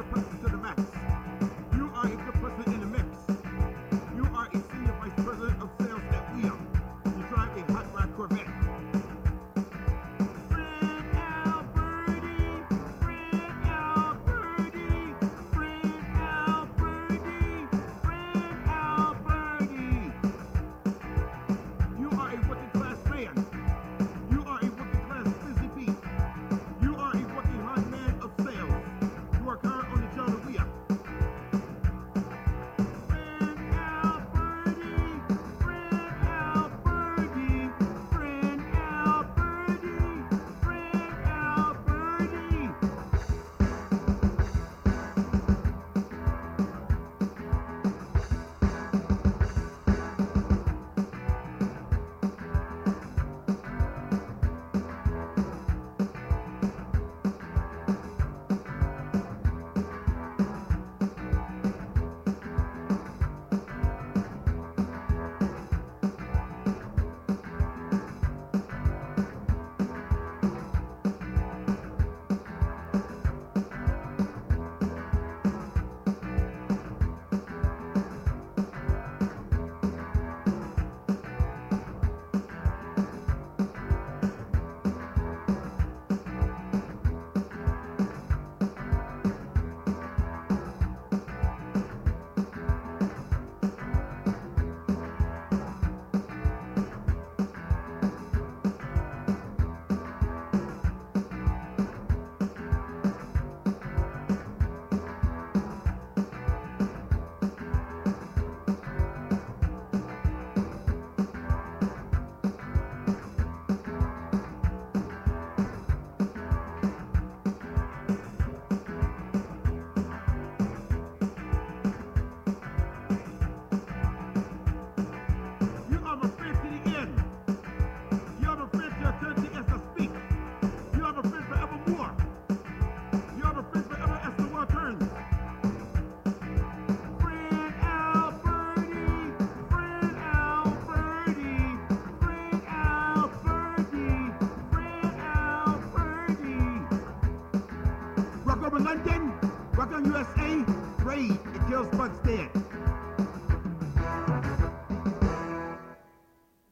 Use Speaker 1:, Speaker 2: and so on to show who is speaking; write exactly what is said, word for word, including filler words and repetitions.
Speaker 1: person to the max. You are a good person in the mix. You are a senior vice president of sales at W E A. You drive a hot rod Corvette. Fred Alberti, Fred Alberti, Fred Alberti, Fred Alberti. You are a working class man. You are a working class busy bee. You are a working hard man of sales. You work hard on the job of W E A. Fred Alberti, Fred Alberti, Fred Alberti, Fred Alberti. You are my friend to the end. You are my friend to eternity as I speak. You are my friend forevermore. You are my friend forever as the world turns. Fred Alberti, Fred Alberti, Fred Alberti, Fred Alberti. Rock over London, rock on U S A, raid, it kills bugs dead.